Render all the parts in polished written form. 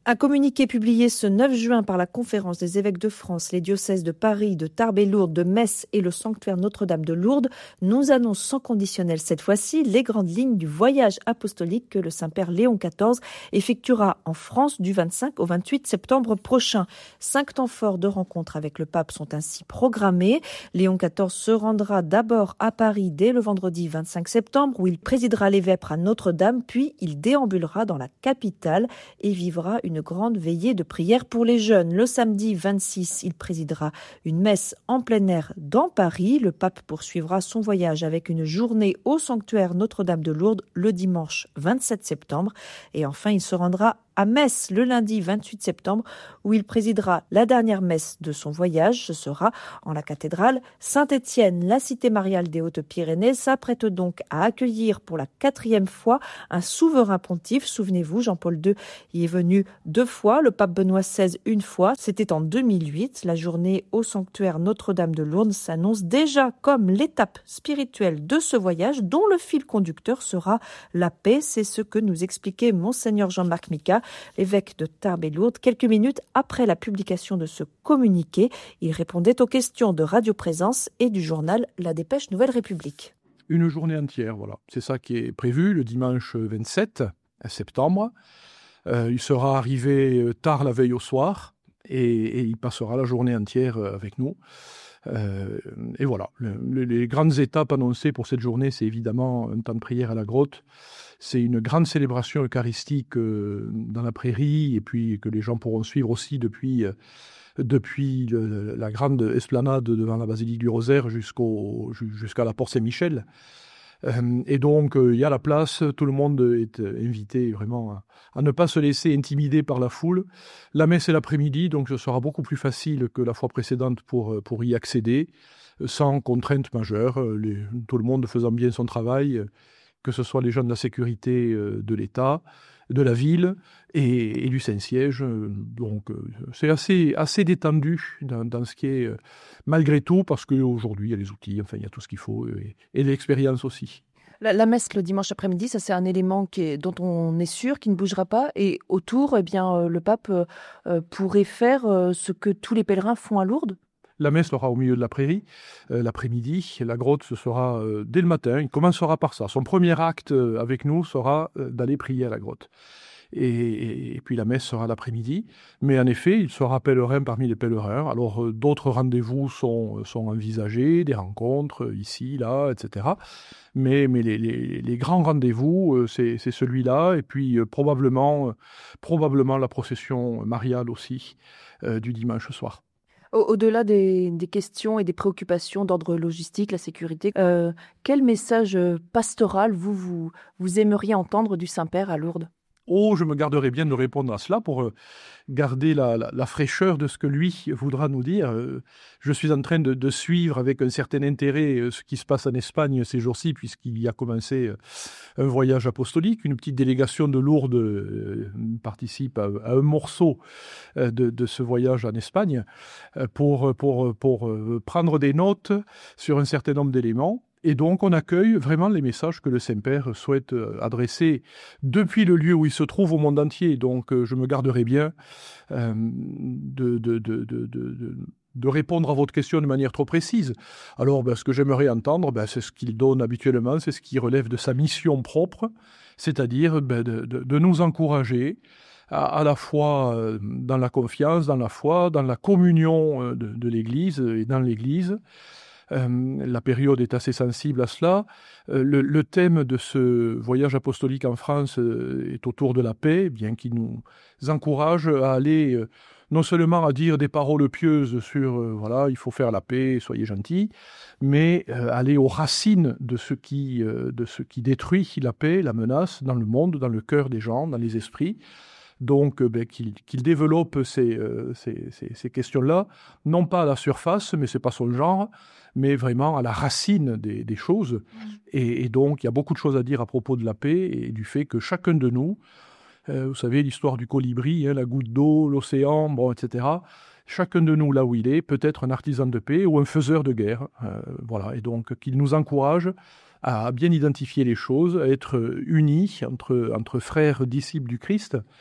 Un communiqué publié ce 9 juin par la Conférence des évêques de France, les diocèses de Paris, de Tarbes et Lourdes, de Metz et le sanctuaire Notre-Dame de Lourdes nous annonce sans conditionnel cette fois-ci les grandes lignes du voyage apostolique que le Saint-Père Léon XIV effectuera en France du 25 au 28 septembre prochain. 5 temps forts de rencontres avec le pape sont ainsi programmés. Léon XIV se rendra d'abord à Paris dès le vendredi 25 septembre où il présidera les vêpres à Notre-Dame, puis il déambulera dans la capitale et vivra une grande veillée de prière pour les jeunes. Le samedi 26, il présidera une messe en plein air dans Paris. Le pape poursuivra son voyage avec une journée au sanctuaire Notre-Dame de Lourdes le dimanche 27 septembre. Et enfin, il se rendra à Metz le lundi 28 septembre où il présidera la dernière messe de son voyage. Ce sera en la cathédrale Saint-Étienne. La cité mariale des Hautes-Pyrénées s'apprête donc à accueillir pour la 4e fois un souverain pontife. Souvenez-vous, Jean-Paul II y est venu 2 fois, le pape Benoît XVI 1 fois. C'était en 2008. La journée au sanctuaire Notre-Dame de Lourdes s'annonce déjà comme l'étape spirituelle de ce voyage dont le fil conducteur sera la paix. C'est ce que nous expliquait Monseigneur Jean-Marc Micas, l'évêque de Tarbes et Lourdes, quelques minutes après la publication de ce communiqué. Il répondait aux questions de Radio Présence et du journal La Dépêche Nouvelle République. Une journée entière, voilà. C'est ça qui est prévu le dimanche 27 septembre. Il sera arrivé tard la veille au soir et il passera la journée entière avec nous. Et voilà, les grandes étapes annoncées pour cette journée, c'est évidemment un temps de prière à la grotte. C'est une grande célébration eucharistique dans la prairie et puis que les gens pourront suivre aussi depuis la grande esplanade devant la basilique du Rosaire jusqu'à la porte Saint-Michel. Et donc, il y a la place, tout le monde est invité vraiment à ne pas se laisser intimider par la foule. La messe est l'après-midi, donc ce sera beaucoup plus facile que la fois précédente pour y accéder, sans contrainte majeure, tout le monde faisant bien son travail, que ce soit les gens de la sécurité de l'État, de la ville et du Saint-Siège. Donc c'est assez détendu dans ce qui est, malgré tout, parce qu'aujourd'hui il y a les outils, enfin il y a tout ce qu'il faut, et l'expérience aussi. La messe le dimanche après-midi, ça c'est un élément dont on est sûr qui ne bougera pas. Et autour, le pape pourrait faire ce que tous les pèlerins font à Lourdes. La messe sera au milieu de la prairie, l'après-midi. La grotte, ce sera dès le matin. Il commencera par ça. Son premier acte avec nous sera d'aller prier à la grotte. Et puis la messe sera l'après-midi. Mais en effet, il sera pèlerin parmi les pèlerins. Alors d'autres rendez-vous sont envisagés, des rencontres ici, là, etc. Mais les grands rendez-vous, c'est celui-là. Et puis probablement la procession mariale aussi du dimanche soir. Au-delà des questions et des préoccupations d'ordre logistique, la sécurité, quel message pastoral vous aimeriez entendre du Saint-Père à Lourdes ? Je me garderai bien de répondre à cela pour garder la fraîcheur de ce que lui voudra nous dire. Je suis en train de suivre avec un certain intérêt ce qui se passe en Espagne ces jours-ci, puisqu'il y a commencé un voyage apostolique. Une petite délégation de Lourdes participe à un morceau de ce voyage en Espagne pour prendre des notes sur un certain nombre d'éléments. Et donc, on accueille vraiment les messages que le Saint-Père souhaite adresser depuis le lieu où il se trouve au monde entier. Donc, je me garderai bien de répondre à votre question de manière trop précise. Alors, ce que j'aimerais entendre, c'est ce qu'il donne habituellement, c'est ce qui relève de sa mission propre, c'est-à-dire de nous encourager à la fois dans la confiance, dans la foi, dans la communion de l'Église et dans l'Église. La période est assez sensible à cela. Le thème de ce voyage apostolique en France est autour de la paix, bien qu'il nous encourage à aller non seulement à dire des paroles pieuses sur il faut faire la paix, soyez gentils, mais aller aux racines de ce qui détruit la paix, la menace dans le monde, dans le cœur des gens, dans les esprits. Donc, qu'il développe ces questions-là, non pas à la surface, mais c'est pas son genre, mais vraiment à la racine des choses. Et donc, il y a beaucoup de choses à dire à propos de la paix et du fait que chacun de nous, vous savez, l'histoire du colibri, la goutte d'eau, l'océan, etc. Chacun de nous, là où il est, peut être un artisan de paix ou un faiseur de guerre. Et donc, qu'il nous encourage à bien identifier les choses, à être unis entre frères disciples du Christ,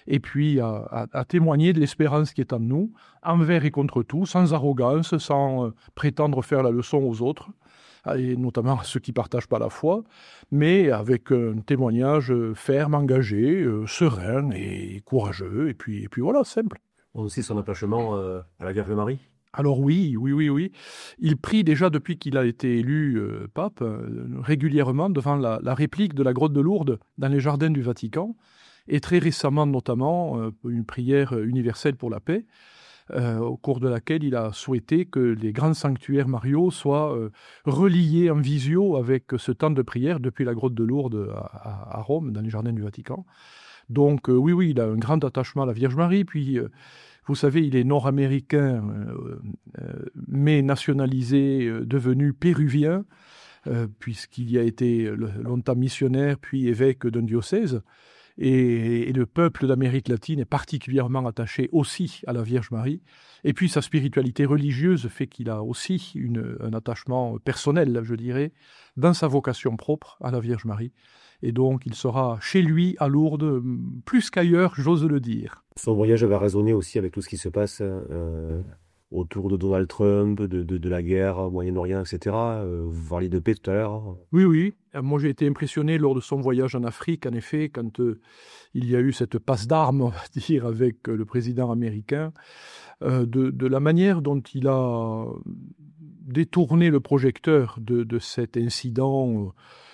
et puis à témoigner de l'espérance qui est en nous, envers et contre tout, sans arrogance, sans prétendre faire la leçon aux autres, et notamment à ceux qui ne partagent pas la foi, mais avec un témoignage ferme, engagé, serein et courageux, et puis voilà, simple. Aussi son attachement à la Vierge Marie. Alors oui. Il prie déjà depuis qu'il a été élu pape, régulièrement devant la réplique de la grotte de Lourdes dans les jardins du Vatican, et très récemment notamment une prière universelle pour la paix, au cours de laquelle il a souhaité que les grands sanctuaires mariaux soient reliés en visio avec ce temps de prière depuis la grotte de Lourdes à Rome, dans les jardins du Vatican. Donc oui, il a un grand attachement à la Vierge Marie, puis vous savez, il est nord-américain, mais nationalisé, devenu péruvien, puisqu'il y a été longtemps missionnaire, puis évêque d'un diocèse. Et le peuple d'Amérique latine est particulièrement attaché aussi à la Vierge Marie. Et puis sa spiritualité religieuse fait qu'il a aussi un attachement personnel, je dirais, dans sa vocation propre à la Vierge Marie. Et donc il sera chez lui à Lourdes plus qu'ailleurs, j'ose le dire. Son voyage va résonner aussi avec tout ce qui se passe autour de Donald Trump, de la guerre au Moyen-Orient, etc. Vous parliez de paix tout à l'heure. Oui. Moi, j'ai été impressionné lors de son voyage en Afrique, en effet, quand il y a eu cette passe d'armes, on va dire, avec le président américain, de la manière dont il a détourné le projecteur de cet incident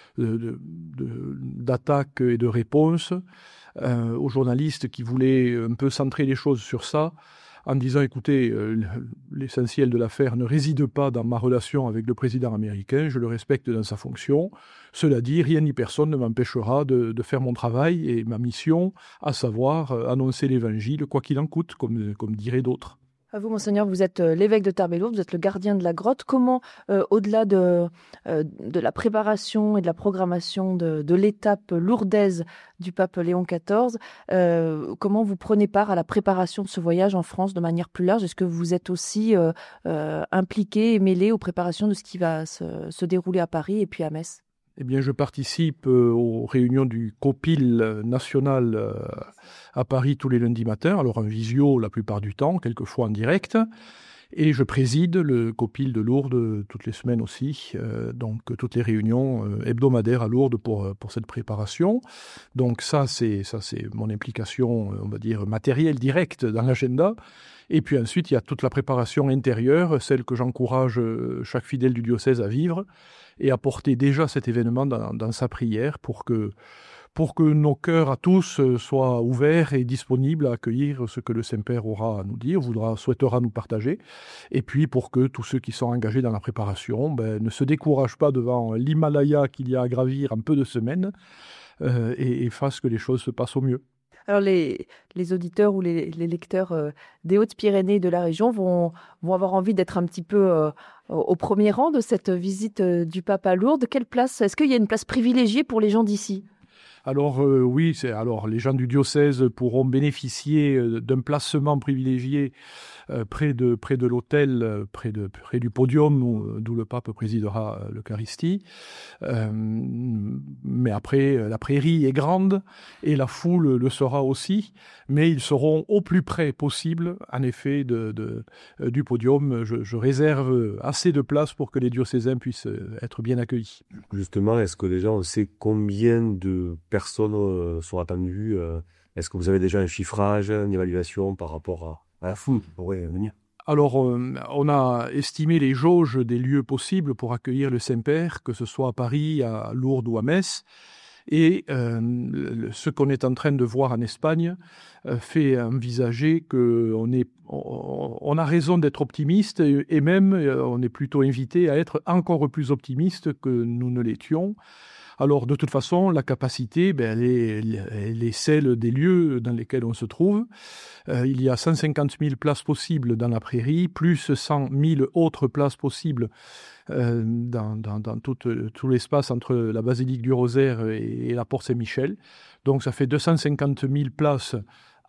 d'attaque et de réponse aux journalistes qui voulaient un peu centrer les choses sur ça, en disant, écoutez, l'essentiel de l'affaire ne réside pas dans ma relation avec le président américain, je le respecte dans sa fonction. Cela dit, rien ni personne ne m'empêchera de faire mon travail et ma mission, à savoir annoncer l'évangile, quoi qu'il en coûte, comme diraient d'autres. Vous, Monseigneur, vous êtes l'évêque de Tarbes-et-Lourdes, vous êtes le gardien de la grotte. Comment, au-delà de la préparation et de la programmation de l'étape lourdaise du pape Léon XIV, comment vous prenez part à la préparation de ce voyage en France de manière plus large? Est-ce que vous êtes aussi impliqué et mêlé aux préparations de ce qui va se dérouler à Paris et puis à Metz? Eh bien, je participe aux réunions du COPIL national à Paris tous les lundis matins, alors en visio la plupart du temps, quelquefois en direct, et je préside le COPIL de Lourdes toutes les semaines aussi, donc toutes les réunions hebdomadaires à Lourdes pour cette préparation. Donc ça c'est mon implication, on va dire, matérielle, directe dans l'agenda. Et puis ensuite, il y a toute la préparation intérieure, celle que j'encourage chaque fidèle du diocèse à vivre, et à porter déjà cet événement dans sa prière pour que nos cœurs à tous soient ouverts et disponibles à accueillir ce que le Saint-Père aura à nous dire, souhaitera nous partager, et puis pour que tous ceux qui sont engagés dans la préparation ne se découragent pas devant l'Himalaya qu'il y a à gravir en peu de semaines, et fassent que les choses se passent au mieux. Alors les auditeurs ou les lecteurs des Hautes-Pyrénées de la région vont avoir envie d'être un petit peu au premier rang de cette visite du pape à Lourdes. Quelle place? Est-ce qu'il y a une place privilégiée pour les gens d'ici? Alors oui, les gens du diocèse pourront bénéficier d'un placement privilégié près de l'autel, près du podium d'où le pape présidera l'Eucharistie. Mais après, la prairie est grande et la foule le sera aussi, mais ils seront au plus près possible, en effet, du podium. Je réserve assez de place pour que les diocésains puissent être bien accueillis. Justement, est-ce que déjà on sait combien de personnes sont attendues? Est-ce que vous avez déjà un chiffrage, une évaluation par rapport à la foule qui pourrait venir? Alors, on a estimé les jauges des lieux possibles pour accueillir le Saint-Père, que ce soit à Paris, à Lourdes ou à Metz. Et ce qu'on est en train de voir en Espagne fait envisager qu'on a raison d'être optimiste, et même on est plutôt invité à être encore plus optimiste que nous ne l'étions. Alors, de toute façon, la capacité, elle est celle des lieux dans lesquels on se trouve. Il y a 150 000 places possibles dans la prairie, plus 100 000 autres places possibles dans tout l'espace entre la basilique du Rosaire et la Porte Saint-Michel. Donc, ça fait 250 000 places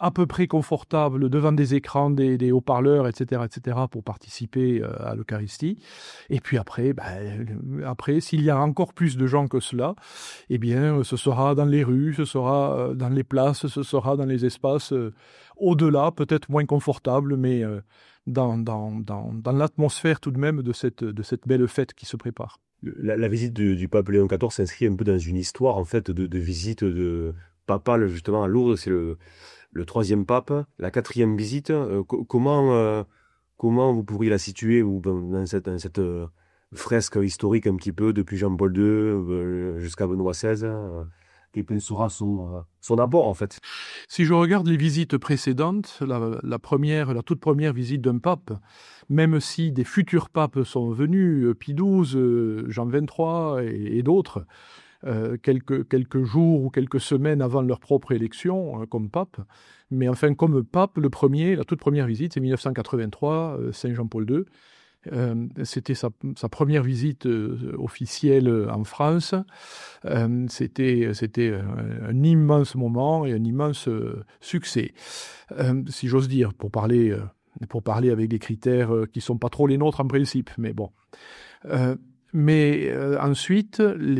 à peu près confortables devant des écrans, des haut-parleurs, etc., pour participer à l'Eucharistie. Et puis après, s'il y a encore plus de gens que cela, eh bien, ce sera dans les rues, ce sera dans les places, ce sera dans les espaces au-delà, peut-être moins confortables, mais dans l'atmosphère tout de même de cette belle fête qui se prépare. La visite du pape Léon XIV s'inscrit un peu dans une histoire en fait de visite de papale justement à Lourdes. C'est le troisième pape, la quatrième visite. Comment vous pourriez la situer dans cette fresque historique un petit peu depuis Jean-Paul II jusqu'à Benoît XVI? Quel sera son apport en fait? Si je regarde les visites précédentes, la toute première visite d'un pape, même si des futurs papes sont venus, Pie XII, Jean XXIII et d'autres, quelques jours ou quelques semaines avant leur propre élection comme pape, mais enfin comme pape, la toute première visite, c'est 1983, Saint Jean-Paul II. C'était sa première visite officielle en France. C'était un immense moment et un immense succès, si j'ose dire, pour parler avec des critères qui sont pas trop les nôtres en principe, mais bon. Ensuite,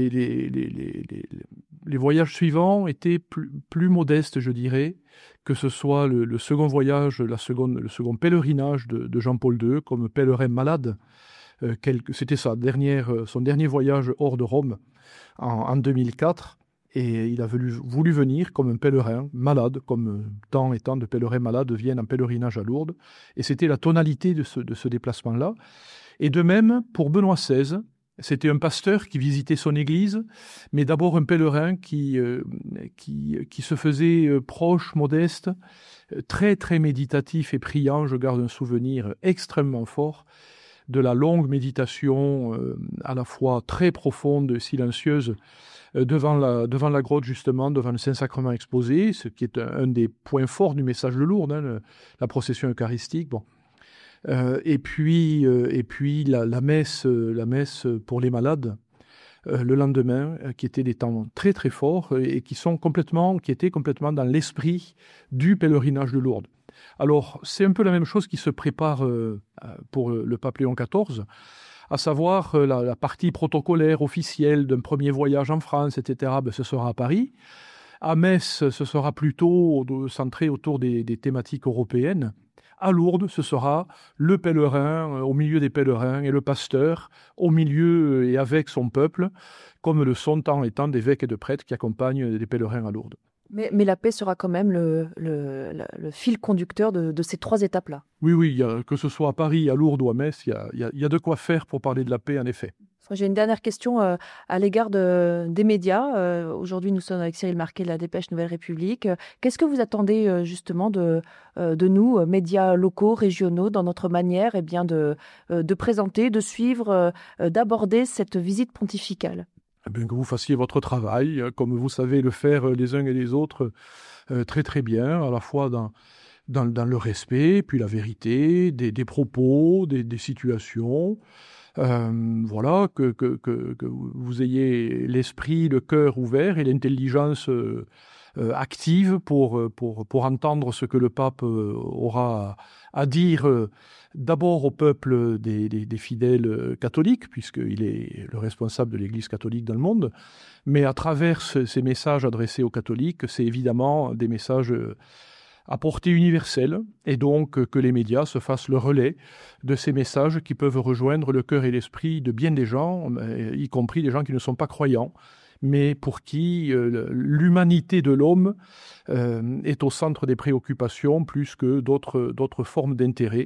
les voyages suivants étaient plus modestes, je dirais, que ce soit le second voyage, le second pèlerinage de Jean-Paul II comme pèlerin malade. C'était son dernier voyage hors de Rome en 2004. Et il a voulu venir comme un pèlerin malade, comme tant et tant de pèlerins malades viennent en pèlerinage à Lourdes. Et c'était la tonalité de ce déplacement-là. Et de même, pour Benoît XVI, c'était un pasteur qui visitait son église, mais d'abord un pèlerin qui se faisait proche, modeste, très très méditatif et priant. Je garde un souvenir extrêmement fort de la longue méditation, à la fois très profonde, silencieuse, devant la grotte justement, devant le Saint-Sacrement exposé, ce qui est un des points forts du message de Lourdes, la procession eucharistique. Bon. Et puis la messe pour les malades le lendemain, qui étaient des temps très très forts et qui étaient complètement dans l'esprit du pèlerinage de Lourdes. Alors c'est un peu la même chose qui se prépare pour le pape Léon XIV, à savoir la partie protocolaire officielle d'un premier voyage en France, etc. Ce sera à Paris. À Metz, ce sera plutôt centré autour des thématiques européennes. À Lourdes, ce sera le pèlerin au milieu des pèlerins et le pasteur au milieu et avec son peuple, comme le sont tant et tant d'évêques et de prêtres qui accompagnent les pèlerins à Lourdes. Mais la paix sera quand même le fil conducteur de ces trois étapes-là. Oui, que ce soit à Paris, à Lourdes ou à Metz, il y a de quoi faire pour parler de la paix, en effet. J'ai une dernière question à l'égard des médias. Aujourd'hui, nous sommes avec Cyril Marquet de la Dépêche Nouvelle République. Qu'est-ce que vous attendez justement de nous, médias locaux, régionaux, dans notre manière de présenter, de suivre, d'aborder cette visite pontificale ? Que vous fassiez votre travail, comme vous savez le faire les uns et les autres très très bien, à la fois dans le respect, puis la vérité, des propos, des situations. Voilà, que vous ayez l'esprit, le cœur ouvert et l'intelligence active pour entendre ce que le pape aura à dire d'abord au peuple des fidèles catholiques, puisqu'il est le responsable de l'Église catholique dans le monde, mais à travers ces messages adressés aux catholiques, c'est évidemment des messages à portée universelle, et donc que les médias se fassent le relais de ces messages qui peuvent rejoindre le cœur et l'esprit de bien des gens, y compris des gens qui ne sont pas croyants, mais pour qui l'humanité de l'homme est au centre des préoccupations plus que d'autres formes d'intérêt.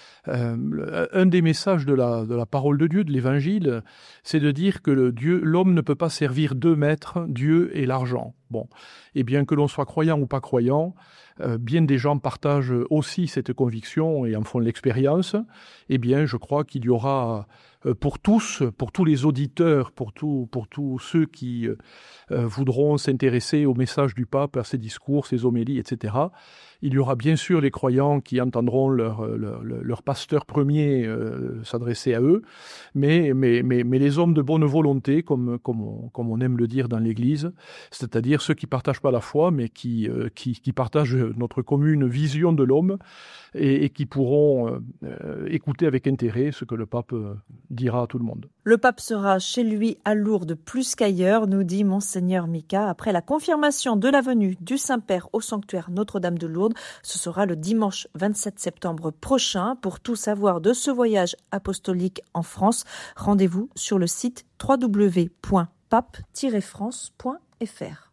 Un des messages de la parole de Dieu, de l'Évangile, c'est de dire que l'homme ne peut pas servir deux maîtres, Dieu et l'argent. Bon, et bien que l'on soit croyant ou pas croyant, bien des gens partagent aussi cette conviction et en font l'expérience. Eh bien, je crois qu'il y aura pour tous les auditeurs, pour tous ceux qui voudront s'intéresser au message du pape, à ses discours, ses homélies, etc. Il y aura bien sûr les croyants qui entendront leur pasteur premier s'adresser à eux, mais les hommes de bonne volonté, comme on aime le dire dans l'Église, c'est-à-dire ceux qui partagent pas la foi, mais qui partagent notre commune vision de l'homme et qui pourront écouter avec intérêt ce que le pape dira à tout le monde. Le pape sera chez lui à Lourdes plus qu'ailleurs, nous dit Monseigneur Mika, après la confirmation de la venue du Saint-Père au sanctuaire Notre-Dame de Lourdes. Ce sera le dimanche 27 septembre prochain. Pour tout savoir de ce voyage apostolique en France, rendez-vous sur le site www.pape-france.fr.